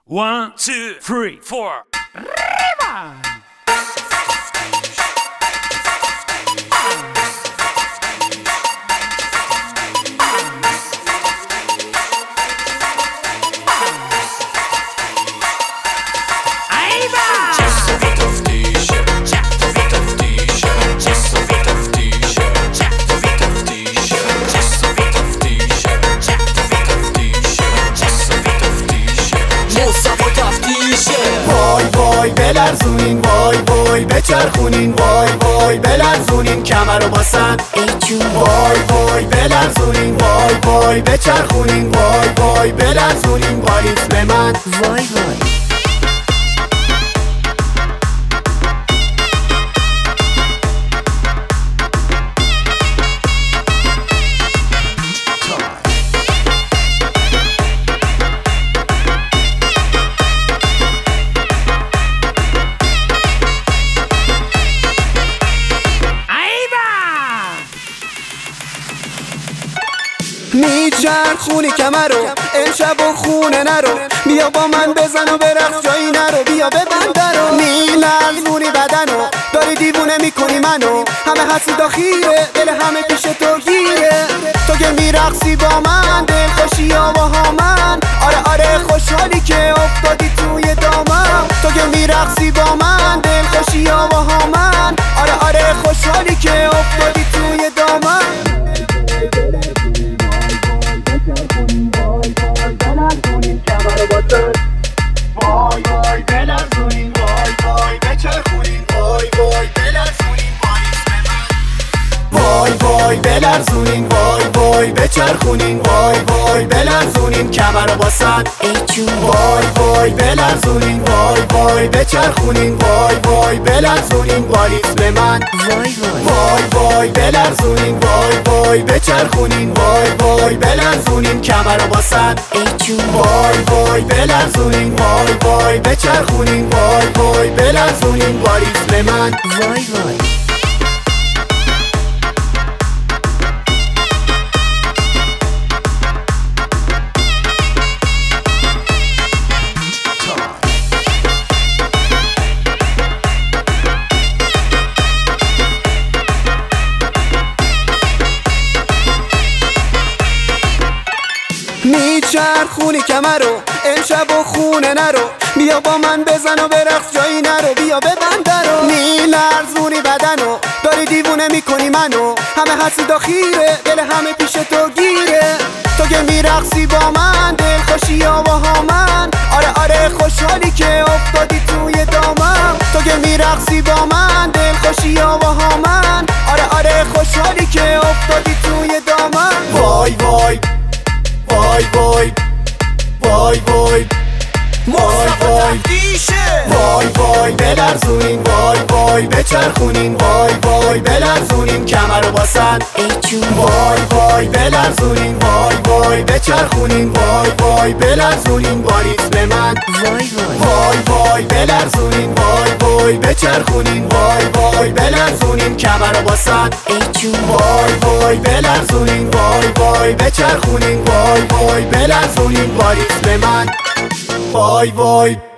1, 2, 3, 4. وای وای بلرزونین، وای وای بچرخونین، وای وای بلرزونین کمر رو باسن وای وای بلرزونین، وای وای بچرخونین، وای وای بلرزونین با ریتم من وای وای میچرخونی کمر رو امشب و خونه نرو، بیا با من بزن و برقص جایی نرو، بیا ببند رو میلرزونی بدن رو داری دیوونه میکنی منو، همه حسود و خیره دل همه پیش تو گیره، تو که میرقصی با من دل خوشی ها با من، آره آره خوشحالی که افتادی توی دامم، تو که میرقصی با من دل خوشی ها با من، آره آره خوشحالی که افتادی توی دامم. وای وای بلرزونین، وای وای بچرخونین، وای وای بلرزونین با ریتم من وای وای بلرزونین، وای وای بچرخونین، وای وای بلرزونین کمر رو باسن وای وای بلرزونین، وای وای بچرخونین، وای وای بلرزونین با ریتم من وای وای بلرزونین، وای وای بچرخونین، وای وای بلرزونین کمر رو باسن وای وای بلرزونین، وای وای بچرخونین، وای وای بلرزونین با ریتم من وای وای میچرخونی کمر رو امشب و خونه نرو، بیا با من بزن و برقص جایی نرو، بیا ببند رو میلرزونی بدن رو داری دیوونه میکنی منو، همه حسود و خیره دل همه پیش تو گیره، تو که میرقصی با من دل خوشی ها با من، آره آره خوشحالی که افتادی توی دامم، تو که میرقصی با من دل خوشی ها با من، آره آره خوشحالی که افتادی توی دامم. وای وای وای وای وای وای وای وای وای وای بلرزونین، وای وای بچرخونین، وای وای بلرزونین کمر رو باسن وای وای بلرزونین، وای وای بچرخونین، وای وای بلرزونین با ریتم من وای وای بلرزونین، وای وای بچرخونین، وای وای بلرزونین کمر رو باسن وای وای بلرزونین، وای وای بچرخونین، وای وای بلرزونین با ریتم من وای وای